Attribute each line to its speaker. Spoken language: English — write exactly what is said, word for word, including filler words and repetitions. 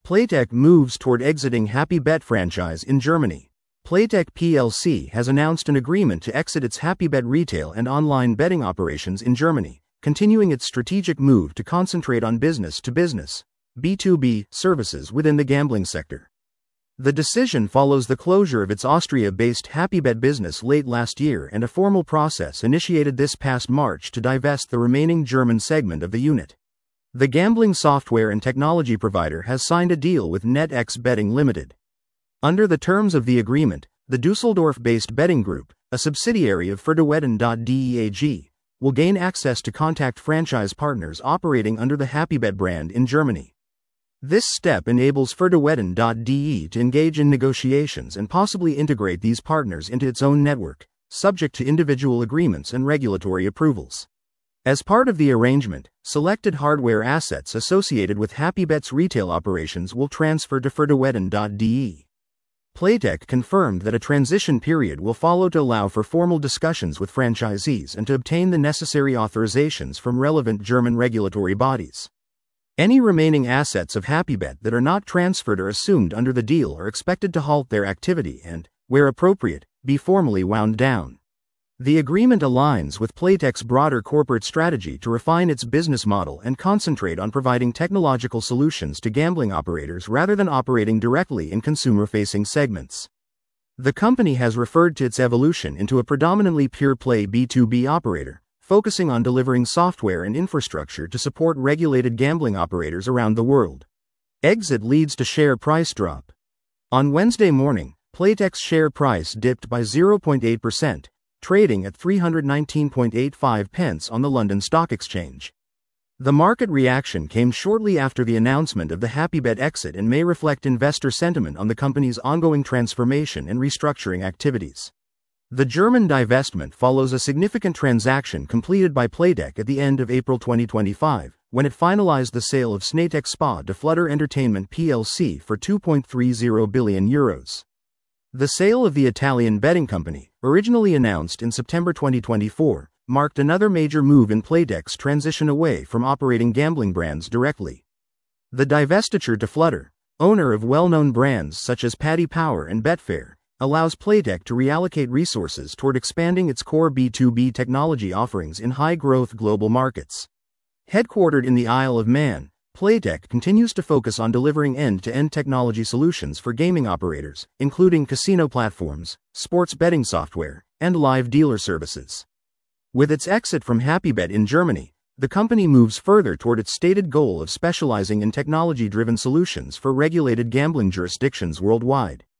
Speaker 1: Playtech moves toward exiting HappyBet franchise in Germany. Playtech P L C has announced an agreement to exit its HappyBet retail and online betting operations in Germany, continuing its strategic move to concentrate on business-to-business (B two B) services within the gambling sector. The decision follows the closure of its Austria-based HappyBet business late last year and a formal process initiated this past March to divest the remaining German segment of the unit. The gambling software and technology provider has signed a deal with NetX Betting Limited. Under the terms of the agreement, the Dusseldorf-based betting group, a subsidiary of Verdewetten dot D E A G, will gain access to contact franchise partners operating under the HappyBet brand in Germany. This step enables Verdewetten dot D E to engage in negotiations and possibly integrate these partners into its own network, subject to individual agreements and regulatory approvals. As part of the arrangement, selected hardware assets associated with HappyBet's retail operations will transfer to Verdewetten dot D E. Playtech confirmed that a transition period will follow to allow for formal discussions with franchisees and to obtain the necessary authorizations from relevant German regulatory bodies. Any remaining assets of HappyBet that are not transferred or assumed under the deal are expected to halt their activity and, where appropriate, be formally wound down. The agreement aligns with Playtech's broader corporate strategy to refine its business model and concentrate on providing technological solutions to gambling operators rather than operating directly in consumer-facing segments. The company has referred to its evolution into a predominantly pure-play B two B operator, focusing on delivering software and infrastructure to support regulated gambling operators around the world. Exit leads to share price drop. On Wednesday morning, Playtech's share price dipped by zero point eight percent. Trading at three hundred nineteen point eight five pence on the London Stock Exchange. The market reaction came shortly after the announcement of the HappyBet exit and may reflect investor sentiment on the company's ongoing transformation and restructuring activities. The German divestment follows a significant transaction completed by Playtech at the end of April twenty twenty-five, when it finalized the sale of Snaitech Spa to Flutter Entertainment P L C for two point three zero billion euros. The sale of the Italian betting company, originally announced in September twenty twenty-four, marked another major move in Playtech's transition away from operating gambling brands directly. The divestiture to Flutter, owner of well-known brands such as Paddy Power and Betfair, allows Playtech to reallocate resources toward expanding its core B two B technology offerings in high-growth global markets. Headquartered in the Isle of Man, Playtech continues to focus on delivering end-to-end technology solutions for gaming operators, including casino platforms, sports betting software, and live dealer services. With its exit from HappyBet in Germany, the company moves further toward its stated goal of specializing in technology-driven solutions for regulated gambling jurisdictions worldwide.